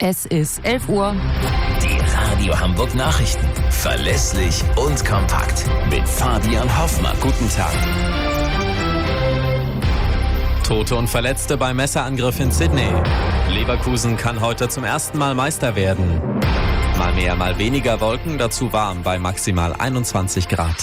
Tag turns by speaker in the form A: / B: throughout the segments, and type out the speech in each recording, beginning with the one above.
A: Es ist 11 Uhr.
B: Die Radio Hamburg Nachrichten. Verlässlich und kompakt. Mit Fabian Hoffmann. Guten Tag.
C: Tote und Verletzte beim Messerangriff in Sydney. Leverkusen kann heute zum ersten Mal Meister werden. Mal mehr, mal weniger Wolken, dazu warm bei maximal 21 Grad.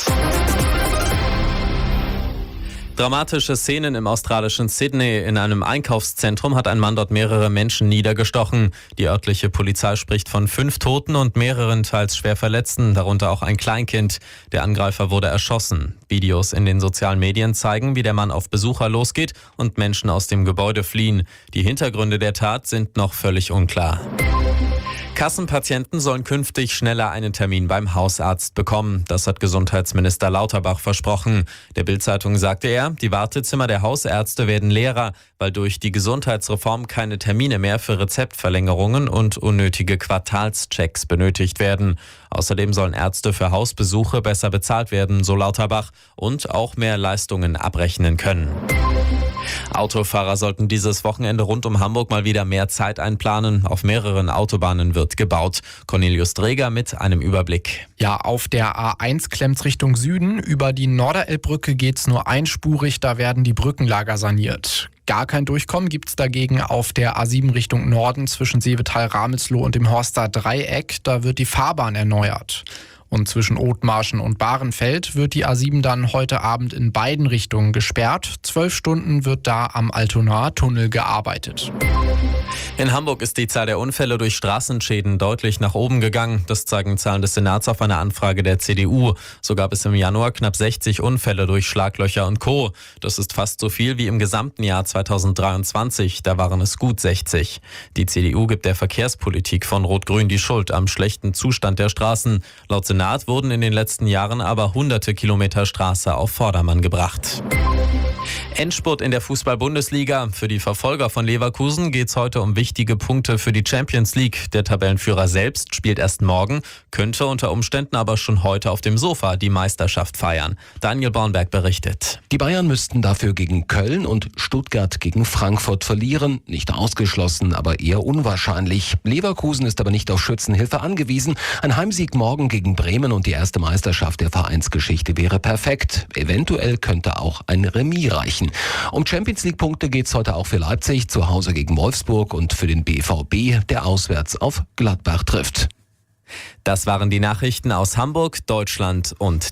C: Dramatische Szenen im australischen Sydney. In einem Einkaufszentrum hat ein Mann dort mehrere Menschen niedergestochen. Die örtliche Polizei spricht von 5 Toten und mehreren teils schwer Verletzten, darunter auch ein Kleinkind. Der Angreifer wurde erschossen. Videos in den sozialen Medien zeigen, wie der Mann auf Besucher losgeht und Menschen aus dem Gebäude fliehen. Die Hintergründe der Tat sind noch völlig unklar. Kassenpatienten sollen künftig schneller einen Termin beim Hausarzt bekommen. Das hat Gesundheitsminister Lauterbach versprochen. Der Bild-Zeitung sagte er, die Wartezimmer der Hausärzte werden leerer, weil durch die Gesundheitsreform keine Termine mehr für Rezeptverlängerungen und unnötige Quartalschecks benötigt werden. Außerdem sollen Ärzte für Hausbesuche besser bezahlt werden, so Lauterbach, und auch mehr Leistungen abrechnen können. Autofahrer sollten dieses Wochenende rund um Hamburg mal wieder mehr Zeit einplanen. Auf mehreren Autobahnen wird gebaut. Cornelius Dreger mit einem Überblick.
D: Ja, auf der A1 klemmt's Richtung Süden. Über die Norderelbbrücke geht's nur einspurig, da werden die Brückenlager saniert. Gar kein Durchkommen gibt's dagegen auf der A7 Richtung Norden zwischen Seevetal-Ramelsloh und dem Horster Dreieck. Da wird die Fahrbahn erneuert. Und zwischen Othmarschen und Bahrenfeld wird die A7 dann heute Abend in beiden Richtungen gesperrt. 12 Stunden wird da am Altonaer-Tunnel gearbeitet.
C: In Hamburg ist die Zahl der Unfälle durch Straßenschäden deutlich nach oben gegangen. Das zeigen Zahlen des Senats auf eine Anfrage der CDU. So gab es im Januar knapp 60 Unfälle durch Schlaglöcher und Co. Das ist fast so viel wie im gesamten Jahr 2023. Da waren es gut 60. Die CDU gibt der Verkehrspolitik von Rot-Grün die Schuld am schlechten Zustand der Straßen. Laut Senat wurden in den letzten Jahren aber hunderte Kilometer Straße auf Vordermann gebracht. Endspurt in der Fußball-Bundesliga. Für die Verfolger von Leverkusen geht es heute um wichtige Punkte für die Champions League. Der Tabellenführer selbst spielt erst morgen, könnte unter Umständen aber schon heute auf dem Sofa die Meisterschaft feiern. Daniel Bornberg berichtet.
E: Die Bayern müssten dafür gegen Köln und Stuttgart gegen Frankfurt verlieren. Nicht ausgeschlossen, aber eher unwahrscheinlich. Leverkusen ist aber nicht auf Schützenhilfe angewiesen. Ein Heimsieg morgen gegen Bremen und die erste Meisterschaft der Vereinsgeschichte wäre perfekt. Eventuell könnte auch ein Remis reichen. Um Champions-League-Punkte geht's heute auch für Leipzig, zu Hause gegen Wolfsburg, und für den BVB, der auswärts auf Gladbach trifft.
C: Das waren die Nachrichten aus Hamburg, Deutschland und